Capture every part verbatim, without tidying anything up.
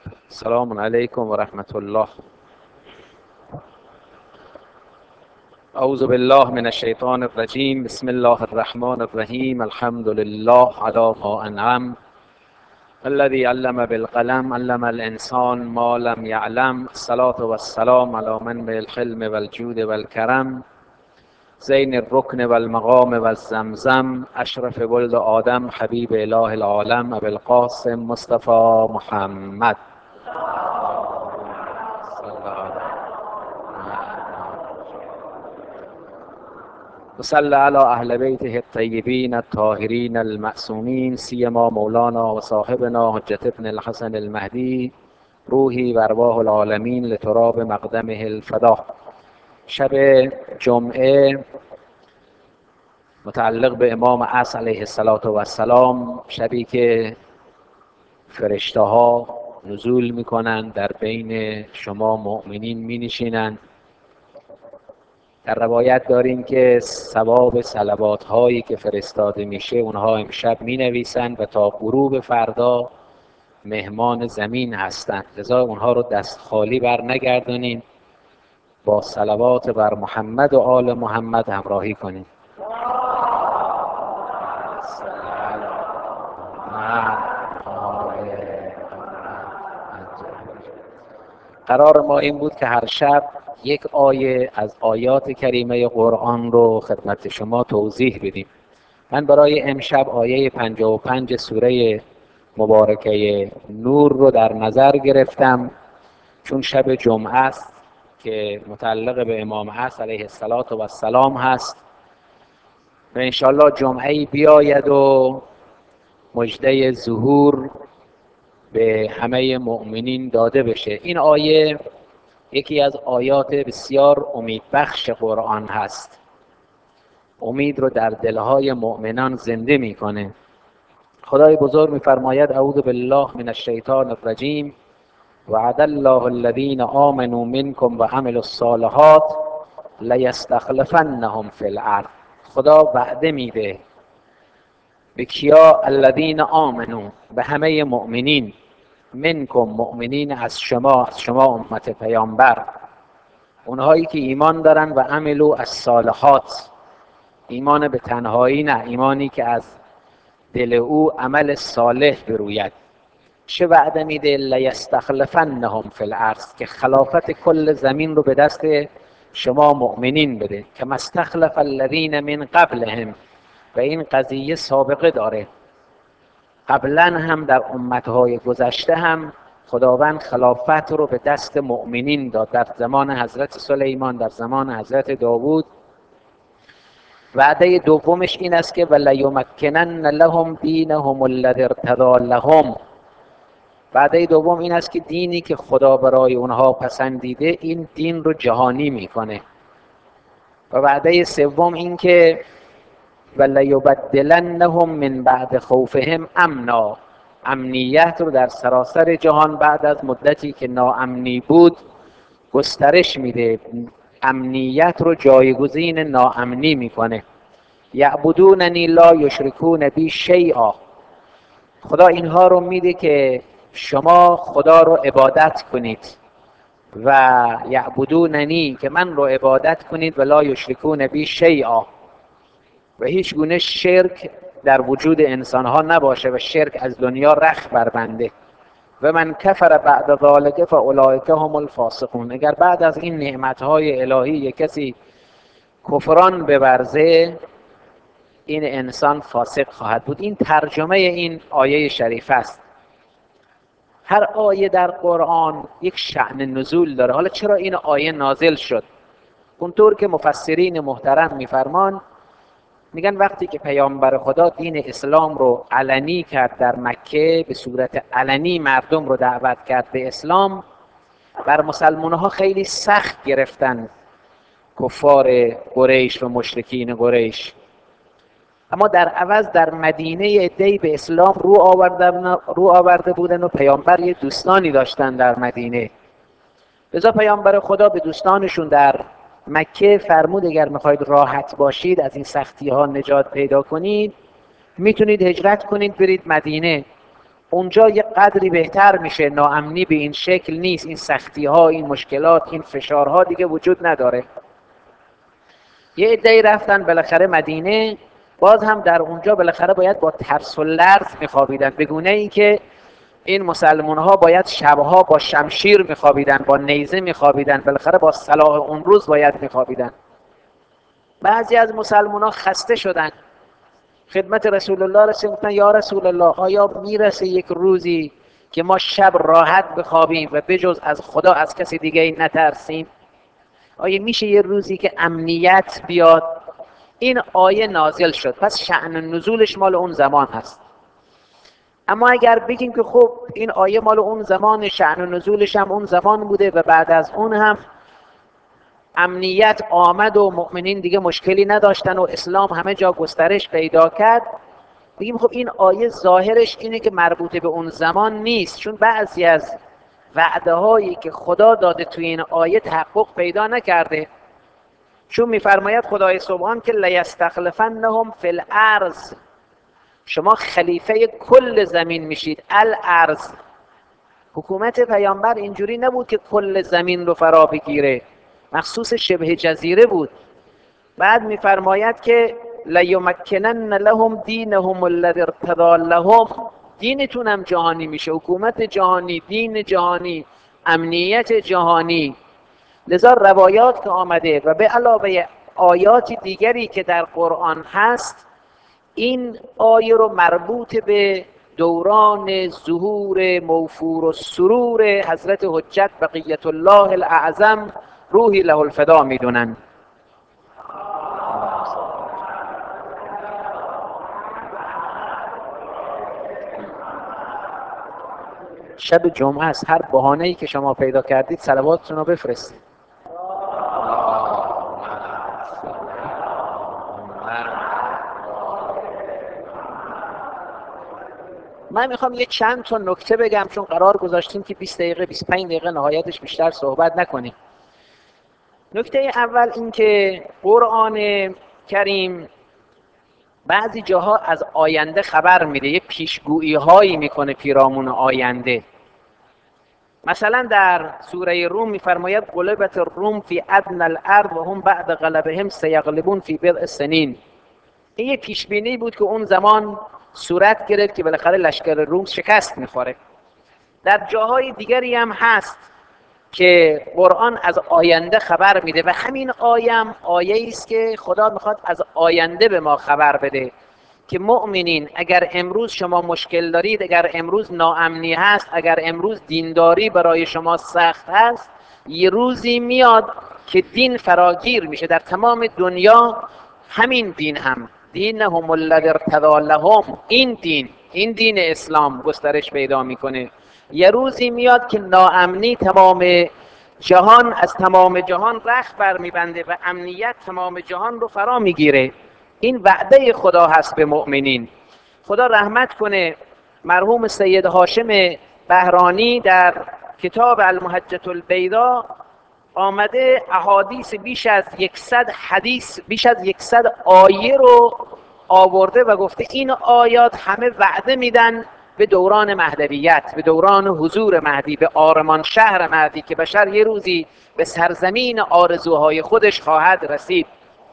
السلام علیکم و رحمت الله. اعوذ بالله من الشیطان الرجیم. بسم الله الرحمن الرحیم. الحمد لله علی ما انعم. الذي علم بالقلم علم الانسان ما لم يعلم. الصلاة والسلام علی من بالحلم والجود والکرم. زین الرکن والمقام والزمزم. اشرف ولد آدم حبیب اله العالم ابی القاسم مصطفى محمد. وصل على اهل بیته الطیبین الطاهرین المعصومین سیما مولانا و صاحبنا حجت ابن الحسن المهدی روحی و ارواح العالمین لتراب مقدمه الفدا. شب جمعه متعلق به امام عصر علیه السلام، شبی که فرشته ها نزول میکنند، در بین شما مؤمنین می نشینند. در روایت داریم که ثواب صلوات هایی که فرستاده میشه اونها امشب می نویسند و تا غروب فردا مهمان زمین هستند، لذا اونها رو دست خالی بر نگردانید، با صلوات بر محمد و آل محمد همراهی کنید. قرار ما این بود که هر شب یک آیه از آیات کریمه قرآن رو خدمت شما توضیح بدیم. من برای امشب آیه پنجاه و پنج سوره مبارکه نور رو در نظر گرفتم، چون شب جمعه است که متعلق به امام عصر علیه السلام هست و انشالله جمعه‌ای بیاید و مژده ظهور به همه مؤمنین داده بشه. این آیه یکی از آیات بسیار امیدبخش قرآن هست. امید رو در دلهای مؤمنان زنده میکنه. خدای بزرگ میفرماید اعوذ بالله من الشیطان الرجیم وعد الله الذین آمنوا منکم و عملوا الصالحات لیستخلفنهم فی الارض. خدا وعده میده به کیا؟ الذین آمنوا، به همه مؤمنین. منکم، مؤمنین از شما، از شما امت پیامبر، اونهایی که ایمان دارن و عملوا الصالحات، ایمان به تنهایی نه، ایمانی که از دل او عمل صالح بروید. چه وعده میده؟ لیستخلفنهم فی الارض، که خلافت کل زمین رو به دست شما مؤمنین بده. کما استخلف الذین من قبلهم، و این قضیه سابقه داره. قبلا هم در امتهای گذشته هم خداوند خلافت رو به دست مؤمنین داد، در زمان حضرت سلیمان، در زمان حضرت داوود. وعده دومش این است که ولیمکنن لهم دینهم الذی ارتضی لهم. وعده دوم این است که دینی که خدا برای اونها پسندیده، این دین رو جهانی میکنه. و وعده سوم این که ولیبدلنهم من بعد خوفهم امنا، امنیت رو در سراسر جهان بعد از مدتی که ناامنی بود گسترش میده، امنیت رو جایگزین ناامنی میکنه. یعبدوننی لا یشرکون بی شیئا. خدا اینها رو میده که شما خدا رو عبادت کنید، و یعبدوننی، که من رو عبادت کنید، و لا یشرکون بی شیئا، و هیچ گونه شرک در وجود انسان ها نباشه و شرک از دنیا رخ بربنده. و من کفر بعد ذلک فاولئک هم الفاسقون. اگر بعد از این نعمت های الهی یک کسی کفران بورزه، این انسان فاسق خواهد بود. این ترجمه این آیه شریف است. هر آیه در قرآن یک شأن نزول داره. حالا چرا این آیه نازل شد؟ اونطور که مفسرین محترم میفرمان، میگن وقتی که پیامبر خدا دین اسلام رو علنی کرد در مکه، به صورت علنی مردم رو دعوت کرد به اسلام، بر مسلمانها خیلی سخت گرفتن کفار قریش و مشرکین قریش. اما در عوض در مدینه عده‌ای به اسلام رو آورده رو آورده بودن و پیامبر یه دوستانی داشتن در مدینه. لذا پیامبر خدا به دوستانشون در مکه فرمود اگر میخواید راحت باشید، از این سختی ها نجات پیدا کنید، میتونید هجرت کنید برید مدینه. اونجا یه قدری بهتر میشه، ناامنی به این شکل نیست، این سختی ها، این مشکلات، این فشارها دیگه وجود نداره. یه عده‌ای رفتن بالاخره مدینه، باز هم در اونجا بالاخره باید با ترس و لرز میخوابیدن، به گونه ای که این مسلمان ها باید شبها با شمشیر میخوابیدن، با نیزه میخوابیدن، بالاخره با سلاح اون روز باید میخوابیدن. بعضی از مسلمان ها خسته شدن، خدمت رسول الله رسیدن، یا رسول الله آیا میرسه یک روزی که ما شب راحت بخوابیم و بجز از خدا از کسی دیگه ای نترسیم؟ آیا میشه یه روزی که امنیت بیاد؟ این آیه نازل شد، پس شأن نزولش مال اون زمان هست. اما اگر بگیم که خب این آیه مال اون زمان، شأن نزولش هم اون زمان بوده و بعد از اون هم امنیت آمد و مؤمنین دیگه مشکلی نداشتن و اسلام همه جا گسترش پیدا کرد، بگیم خب این آیه ظاهرش اینه که مربوط به اون زمان نیست، چون بعضی از وعده هایی که خدا داده توی این آیه تحقق پیدا نکرده. چون میفرماید خدای سبحان که لیستخلفنهم فی الارض، شما خلیفه کل زمین میشید. الارض، حکومت پیامبر اینجوری نبود که کل زمین رو فرا بگیره، مخصوص شبه جزیره بود. بعد میفرماید که لیمکنن لهم دینهم الذی ارتضی لهم، دینتون هم جهانی میشه، حکومت جهانی، دین جهانی، امنیت جهانی. لذا روایات که آمده و به علاوه آیات دیگری که در قرآن هست، این آیه رو مربوط به دوران ظهور موفور و سرور حضرت حجت بقیت الله الاعظم روحی له الفدا میدونن. شب جمعه است، هر بهانه‌ای که شما پیدا کردید صلواتتون رو بفرستید. من میخوام یه چند تا نکته بگم، چون قرار گذاشتیم که بیست دقیقه بیست و پنج دقیقه نهایتش بیشتر صحبت نکنیم. نکته اول این که قرآن کریم بعضی جاها از آینده خبر میده، یه پیشگویی هایی میکنه پیرامون آینده. مثلا در سوره روم میفرماید غلبت الروم فی ادنی الارض و هم بعد غلبهم سیغلبون فی بضع سنین. این یه پیشبینی بود که اون زمان صورت گرفت که بالاخره لشکر روم شکست میخوره. در جاهای دیگری هم هست که قرآن از آینده خبر میده و همین آیه هم آیه است که خدا میخواد از آینده به ما خبر بده که مؤمنین اگر امروز شما مشکل دارید، اگر امروز ناامنی هست، اگر امروز دینداری برای شما سخت هست، یه روزی میاد که دین فراگیر میشه در تمام دنیا. همین دین هم دینهم الذی ارتضی لهم، این دین این دین اسلام گسترش پیدا میکنه. یه روزی میاد که ناامنی تمام جهان از تمام جهان رخت بر میبنده و امنیت تمام جهان رو فرا میگیره. این وعده خدا هست به مؤمنین. خدا رحمت کنه مرحوم سید هاشم بهرانی در کتاب المحجة البیضاء آمده احادیث بیش از یکصد حدیث، بیش از یکصد آیه رو آورده و گفته این آیات همه وعده میدن به دوران مهدویت، به دوران حضور مهدی، به آرمان شهر مهدی که بشر یه روزی به سرزمین آرزوهای خودش خواهد رسید.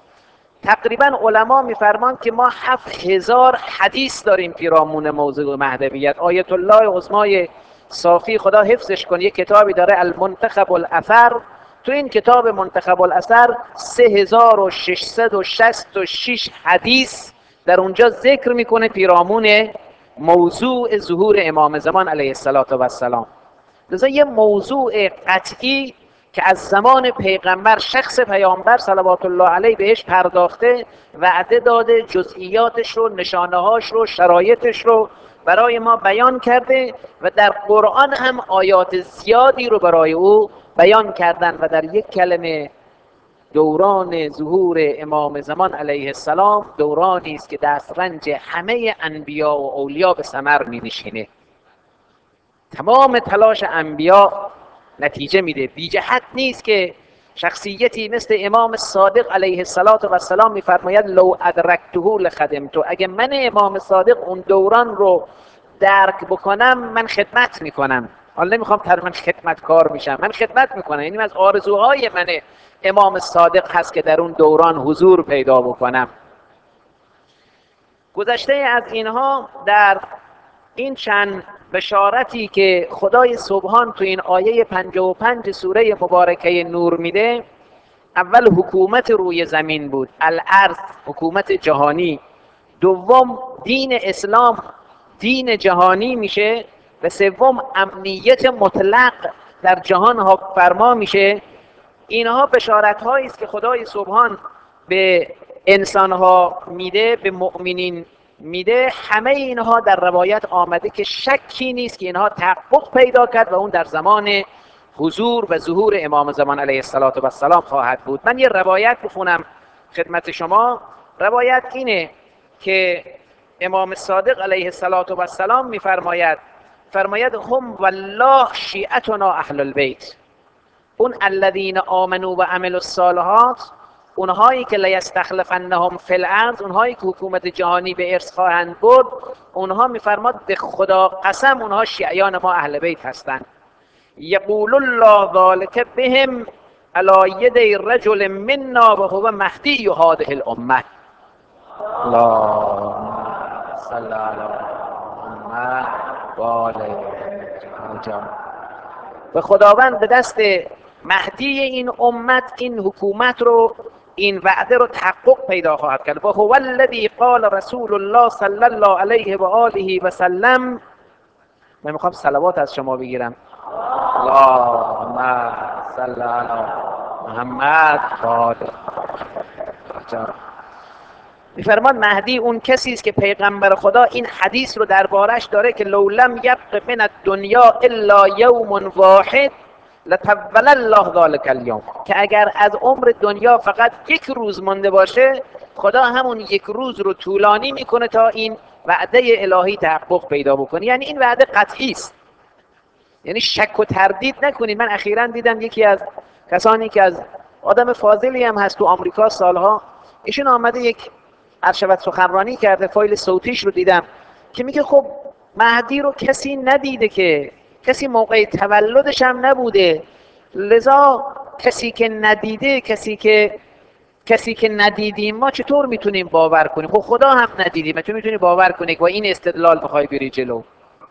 تقریبا علما میفرمان که ما هفت هزار حدیث داریم پیرامون موضوع مهدویت. آیت الله عظمای صافی خدا حفظش کنه یک کتابی داره المنتخب الاثر، تو این کتاب منتخب الاثر سه هزار و ششصد و شصت و شش حدیث در اونجا ذکر میکنه پیرامون موضوع ظهور امام زمان علیه السلام. لذا یه موضوع قطعی که از زمان پیغمبر، شخص پیامبر صلوات الله علیه بهش پرداخته، وعده داده، جزئیاتش رو، نشانه‌هاش رو، شرایطش رو برای ما بیان کرده و در قرآن هم آیات زیادی رو برای او بیان کردن و در یک کلمه دوران ظهور امام زمان علیه السلام دورانی است که دسترنج همه انبیا و اولیا به ثمر می نشینه. تمام تلاش انبیا نتیجه میده. بی جهت نیست که شخصیتی مثل امام صادق علیه السلام میفرماید لو ادرکته لخدمته، اگه من امام صادق اون دوران رو درک بکنم من خدمت میکنم. حالا نمیخوام تر من خدمتکار میشم، من خدمت میکنم. یعنی از آرزوهای من امام صادق هست که در اون دوران حضور پیدا بکنم. گذشته از اینها در این چند بشارتی که خدای سبحان تو این آیه پنجاه و پنج سوره مبارکه نور میده، اول حکومت روی زمین بود، الارض، حکومت جهانی. دوم دین اسلام دین جهانی میشه و سوم امنیت مطلق در جهان ها فرما میشه. اینها بشارت هایی است که خدای سبحان به انسان ها میده، به مؤمنین میده. همه اینها در روایت آمده که شکی نیست که اینها تحقق پیدا کرد و اون در زمان حضور و ظهور امام زمان علیه السلام خواهد بود. من یه روایت بخونم خدمت شما. روایت اینه که امام صادق علیه السلام میفرماید فرماید هم والله شیعتنا اهل البیت، اون الذین آمنوا و عملوا الصالحات، اونهایی که لیستخلفنهم فی الارض، اونهایی که حکومت جهانی به ارث خواهند برد، اونها میفرماد به خدا قسم اونها شیعیان ما اهل بیت هستند. یقول الله ذلک بهم علی ید رجل منا و هو مهدی هذه الامه. اللهم صل علی محمد و آل محمد. و خداوند به دست مهدی این امت این حکومت رو، این وعده رو تحقق پیدا خواهد کرد. و هو الذی قال رسول الله صلی الله علیه و آله و سلم. من میخوام صلوات از شما بگیرم. اللهم صل علی محمد و آل محمد. میفرمان مهدی اون کسی است که پیغمبر خدا این حدیث رو دربارش داره که لو لم یبق من الدنیا الا یوم واحد لطول الله ذلک اليوم، که اگر از عمر دنیا فقط یک روز مانده باشه خدا همون یک روز رو طولانی میکنه تا این وعده الهی تحقق پیدا بکنه. یعنی این وعده قطعی است، یعنی شک و تردید نکنید. من اخیراً دیدم یکی از کسانی که از آدم فاضلی هم هست تو آمریکا سالها، ایشون آمده یک عرشبت سخنرانی کرده، فایل صوتیش رو دیدم که میگه خب مهدی رو کسی ندیده، که کسی موقع تولدش هم نبوده، لذا کسی که ندیده، کسی که کسی که ندیدیم ما چطور میتونیم باور کنیم؟ خب خدا هم ندیدیم، تو میتونی باور کنی با این استدلال بخوای بری جلو؟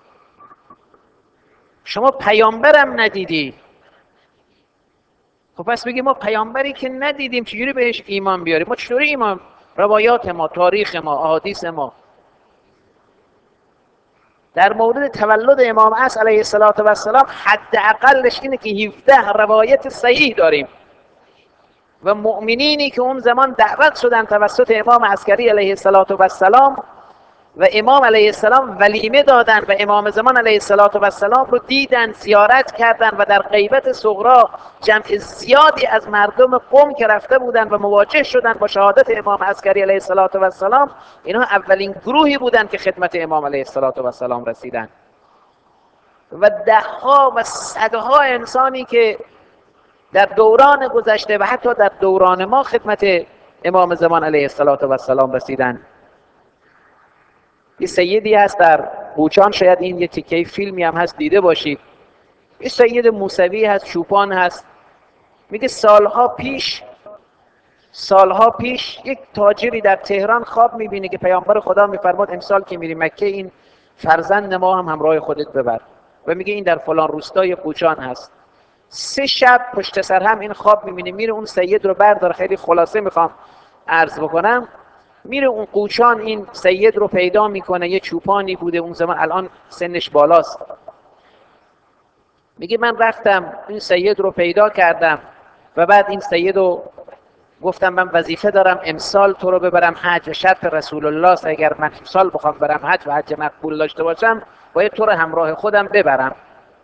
شما پیامبرم ندیدی، خب پس بگی ما پیامبری که ندیدیم چجوری بهش ایمان بیاریم؟ ما چطوری ایمان؟ روایات ما، تاریخ ما، احادیث ما در مورد تولد امام عصر علیه السلام حداقلش اینه که هفده روایت صحیح داریم و مؤمنینی که اون زمان دعوت شدن توسط امام عسکری علیه السلام و امام علیه السلام ولیمه دادن و امام زمان علیه السلام رو دیدن، زیارت کردن و در غیبت صغرا جمع زیادی از مردم قوم که رفته بودن و مواجه شدن با شهادت امام عسکری علیه السلام، اینها اولین گروهی بودن که خدمت امام علیه السلام رسیدن. و دهها و صدها انسانی که در دوران گذشته و حتی در دوران ما خدمت امام زمان علیه السلام رسیدن. یه سیدی هست در قوچان، شاید این یه تیکه فیلمی هم هست دیده باشید، یه سید موسوی هست، چوپان هست. میگه سالها پیش سالها پیش یک تاجری در تهران خواب میبینه که پیامبر خدا میفرماد امسال که میری مکه این فرزند ما هم همراه خودت ببر، و میگه این در فلان روستای قوچان هست. سه شب پشت سر هم این خواب میبینه، میره اون سید رو برداره. خیلی خلاصه میخوام عرض بکنم. میره اون قوچان این سید رو پیدا میکنه، یه چوپانی بوده اون زمان، الان سنش بالاست. میگه من رفتم این سید رو پیدا کردم و بعد این سید رو گفتم من وظیفه دارم امسال تو رو ببرم حج، شرط رسول الله است اگر من امسال بخوام برم حج و حج مقبول داشته باشم باید تو رو همراه خودم ببرم.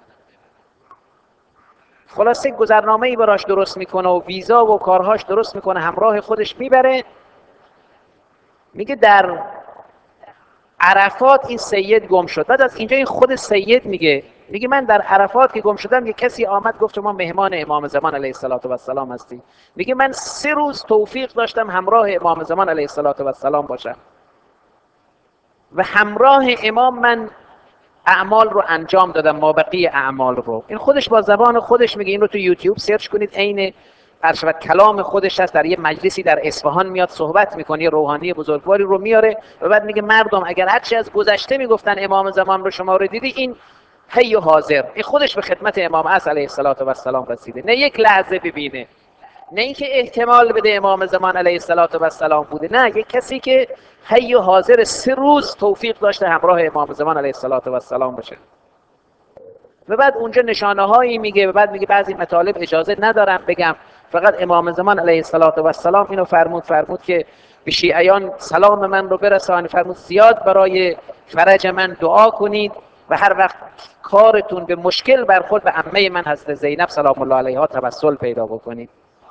خلاصه گذرنامه‌ای براش درست میکنه و ویزا و کارهاش درست میکنه، همراه خودش میبره. میگه در عرفات این سید گم شد. بعد از اینجا این خود سید میگه میگه من در عرفات که گم شدم، یه کسی آمد گفت ما مهمان امام زمان علیه السلام هستی. میگه من سه روز توفیق داشتم همراه امام زمان علیه السلام باشم و همراه امام من اعمال رو انجام دادن، مابقی اعمال رو. این خودش با زبان خودش میگه. این رو تو یوتیوب سرچ کنید، عین ارشد کلام خودش هست. در یه مجلسی در اصفهان میاد صحبت میکنه، یه روحانی بزرگواری رو میاره و بعد میگه مردم اگر هرچی از گذشته میگفتن امام زمان رو شما رو دیدی، این حی و حاضر. این خودش به خدمت امام عصر علیه السلام رسیده، نه یک لحظه ببینه، نه اینکه احتمال بده امام زمان علیه السلام بوده، نه، یک کسی که حی و حاضر سه روز توفیق داشته همراه امام زمان علیه السلام باشه. و بعد اونجا نشانه هایی میگه و بعد میگه بعضی مطالب اجازه ندارم بگم، فقط امام زمان علیه السلام اینو فرمود فرمود که به شیعیان سلام من رو برسان، فرمود زیاد برای فرج من دعا کنید و هر وقت کارتون به مشکل برخورد به عمه من حضرت زینب سلام الله علیها توسل پیدا بکنید.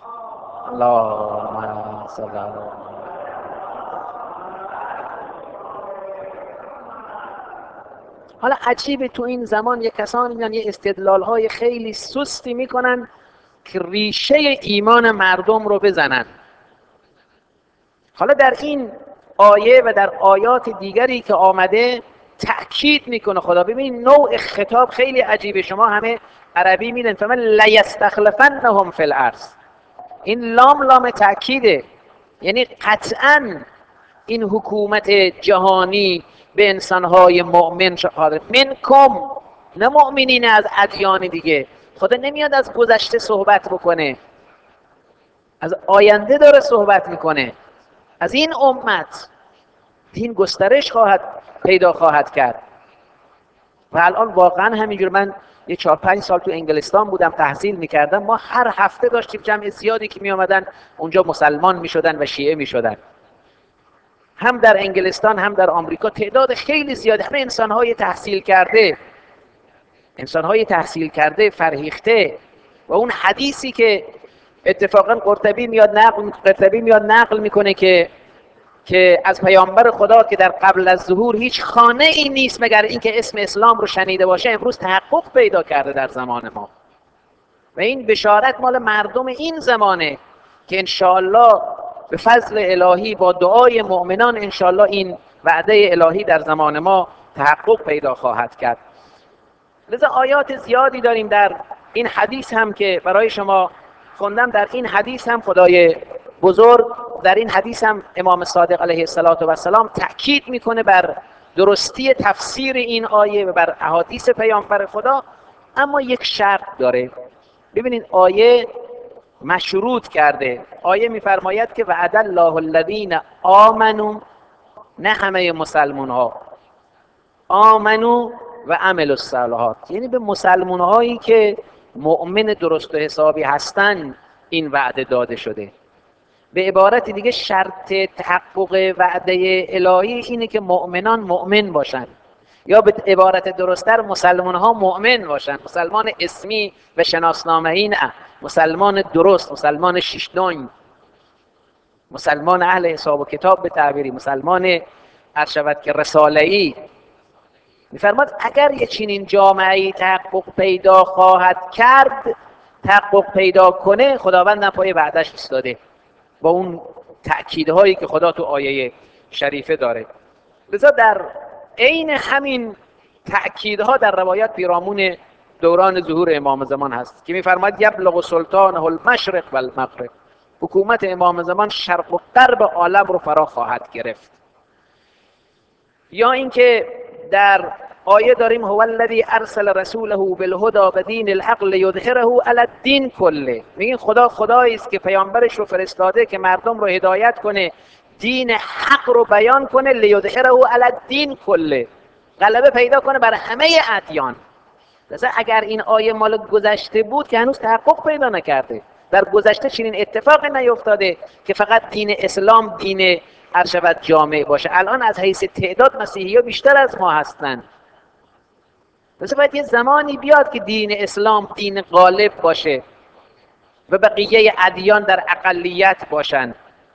اللهم صل علی حالا عجیبه تو این زمان یک کسانی میان یه استدلال های خیلی سستی میکنن که ریشه ایمان مردم رو بزنن. حالا در این آیه و در آیات دیگری که آمده تأکید میکنه خدا. ببین نوع خطاب خیلی عجیبه. شما همه عربی میدن فمن لیستخلفنهم فی الارض. این لام لام تأکیده، یعنی قطعاً این حکومت جهانی به انسانهای مؤمن شاهد منکم، نه مؤمنین از ادیان دیگه. خدا نمیاد از گذشته صحبت بکنه، از آینده داره صحبت میکنه. از این امت دین گسترش خواهد پیدا خواهد کرد. و الان واقعا همینجور، من یه چهار پنج سال تو انگلستان بودم تحصیل میکردم، ما هر هفته داشتیم جمع زیادی که میامدن اونجا مسلمان میشدن و شیعه میشدن. هم در انگلستان هم در آمریکا تعداد خیلی زیاده، همه انسان‌های تحصیل کرده، انسان‌های تحصیل کرده فرهیخته. و اون حدیثی که اتفاقا قرطبی میاد نقل قرطبی میاد نقل میکنه که که از پیامبر خدا که در قبل از ظهور هیچ خانه ای نیست مگر اینکه اسم اسلام رو شنیده باشه، امروز تحقق پیدا کرده در زمان ما. و این بشارت مال مردم این زمانه که انشاءالله به فضل الهی با دعای مؤمنان انشاءالله این وعده الهی در زمان ما تحقق پیدا خواهد کرد. لذا آیات زیادی داریم در این حدیث هم که برای شما خوندم. در این حدیث هم خدای بزرگ، در این حدیث هم امام صادق علیه السلام تأکید میکنه بر درستی تفسیر این آیه و بر احادیث پیامبر خدا. اما یک شرط داره. ببینید آیه مشروط کرده. آیه میفرماید که وعد الله الذین آمنوا، نه همه مسلمان ها، آمنو و عملوا الصالحات، یعنی به مسلمان هایی که مؤمن درست و حسابی هستن این وعده داده شده. به عبارت دیگه شرط تحقق وعده الهی اینه که مؤمنان مؤمن باشن، یا به عبارت درست‌تر مسلمان ها مؤمن باشن. مسلمان اسمی و شناسنامه‌ای نه، مسلمان درست، مسلمان شیشتون، مسلمان اهل حساب و کتاب به تعبیری، مسلمان ارشد که رساله‌ای. می‌فرماد اگر یه چنین جامعه‌ای تحقق پیدا خواهد کرد، تحقق پیدا کنه، خداوند پای وعده‌اش ایستاده با اون تأکیدهایی که خدا تو آیه شریفه داره. لذا در عین همین تأکیدها در روایت پیرامون دوران ظهور امام زمان هست که می‌فرماید یبلغ سلطانه المشرق و المغرب، حکومت امام زمان شرق و غرب عالم رو فرا خواهد گرفت. یا اینکه در آیه داریم هو الذی ارسل رسوله بالهدى بدین الحق لیظهره علی الدین کله. میگین خدا خدایی است که پیامبرش رو فرستاده که مردم رو هدایت کنه، دین حق رو بیان کنه، لیظهره علی الدین کله، غلبه پیدا کنه بر همه ادیان. مثلا اگر این آیه مال گذشته بود که هنوز تحقق پیدا نکرده، در گذشته چنین اتفاقی نیفتاده که فقط دین اسلام دین ارشد جامع باشه. الان از حیث تعداد مسیحی ها بیشتر از ما هستند. مثلا باید یه زمانی بیاد که دین اسلام دین غالب باشه و بقیه ادیان در اقلیت باشند.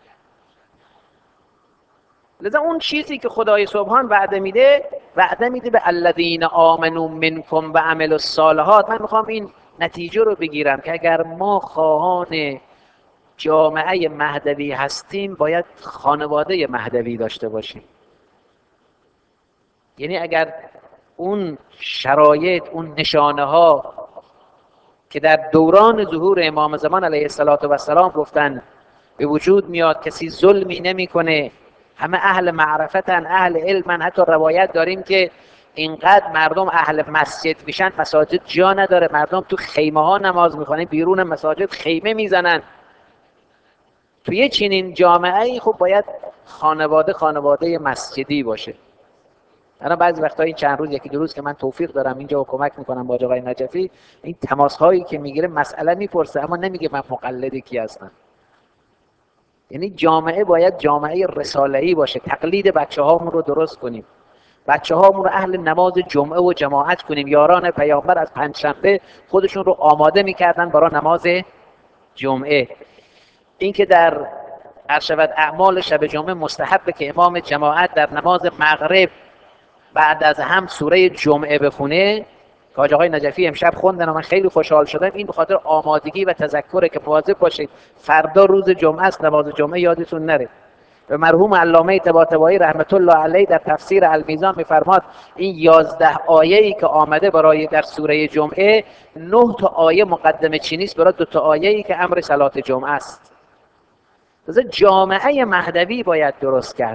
لذا اون چیزی که خدای سبحان وعده میده، وعده میده به الذین آمنوا منکم و عملوا الصالحات. من میخوام این نتیجه رو بگیرم که اگر ما خواهان جامعه مهدوی هستیم باید خانواده مهدوی داشته باشیم. یعنی اگر اون شرایط، اون نشانه ها که در دوران ظهور امام زمان علیه السلام گفتن به وجود میاد، کسی ظلمی نمیکنه، همه اهل معرفتن، اهل علمن. حتی روایت داریم که اینقدر مردم اهل مسجد میشن مساجد جا نداره، مردم تو خیمه ها نماز میخوانن، بیرون مساجد خیمه میزنن. تو یه چنین جامعه ای خب باید خانواده خانواده مسجدی باشه. الان بعضی وقتا این چند روز یکی دو روز که من توفیق دارم اینجا و کمک میکنم با آقای نجفی، این تماس هایی که میگیره مسئله میپرسه اما نمیگه من مقلد کی هستم. یعنی جامعه باید جامعه رساله‌ای باشه، تقلید بچه هامون رو درست کنیم، بچه هامون رو اهل نماز جمعه و جماعت کنیم. یاران پیامبر از پنجشنبه خودشون رو آماده میکردن برای نماز جمعه. این که در ارشد اعمال شب جمعه مستحبه که امام جماعت در نماز مغرب بعد از هم سوره جمعه بخونه، که آقای نجفی امشب خوندن و من خیلی خوشحال شدم. این به خاطر آمادگی و تذکره که مواظب باشید فردا روز جمعه است، نماز جمعه یادتون نره. و مرحوم علامه طباطبایی رحمت الله علیه در تفسیر المیزان میفرماد این یازده آیه‌ای که آمده برای در سوره جمعه، نه تا آیه مقدمه چینی است برای دو تا آیه‌ای که امر صلات جمعه است. لذا جامعه مهدوی باید درست کرد.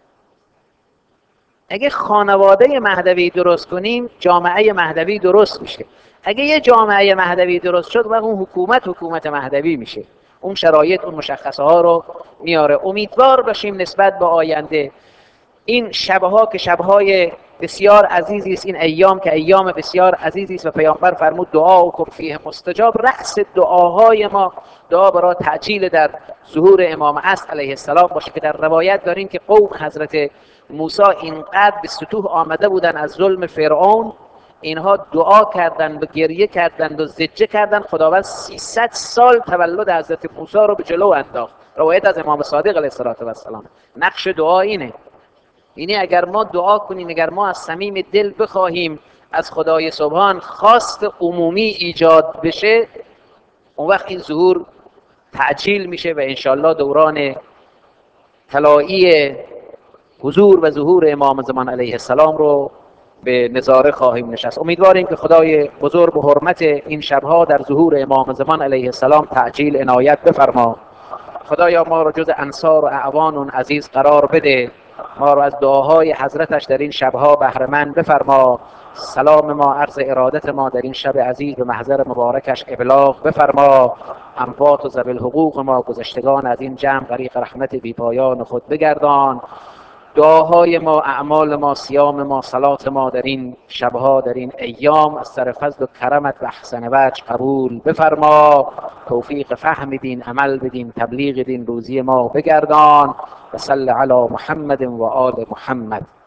اگه خانواده مهدوی درست کنیم جامعه مهدوی درست میشه. اگه یه جامعه مهدوی درست شد وقت اون حکومت حکومت مهدوی میشه، اون شرایط اون مشخصه ها رو میاره. امیدوار باشیم نسبت به آینده. این شبها که شبهای بسیار عزیزی است، این ایام که ایام بسیار عزیزی است و پیامبر فرمود دعا و کن فیه مستجاب. رأس دعاهای ما دعا برای تعجیل در ظهور امام عصر علیه السلام باشه، که در روایت داریم که قوم حضرت موسی اینقدر به سطوح آمده بودن از ظلم فرعون، اینها دعا کردند و گریه کردند و زجه کردند، خداوند سیصد سال تولد حضرت موسی رو به جلو انداخت. روایت از امام صادق علیه السلام. نقش دعا اینه. یعنی اگر ما دعا کنیم، اگر ما از صمیم دل بخواهیم از خدای سبحان خواست عمومی ایجاد بشه، اون وقت این ظهور تعجیل میشه و انشالله دوران طلایی حضور و ظهور امام زمان علیه السلام رو به نظاره خواهیم نشست. امیدواریم که خدای بزرگ به حرمت این شبها در ظهور امام زمان علیه السلام تعجیل عنایت بفرما. خدایا ما رو جز انصار و اعوان اون عزیز قرار بده، ما رو از دعاهای حضرتش در این شبها بهره مند بفرما. سلام ما، عرض ارادت ما در این شب عزیز به محضر مبارکش ابلاغ بفرما. اموات و ذوی الحقوق ما، گذشتگان از این جمع غریق رحمت بی پایان خود بگردان. دعاهای ما، اعمال ما، صیام ما، صلات ما در این شبها در این ایام از سر فضل و کرمت و احسن وجه قبول بفرما. توفیق فهم دین، عمل بدین، تبلیغ دین، روزی ما بگردان. و صل علی محمد و آل محمد.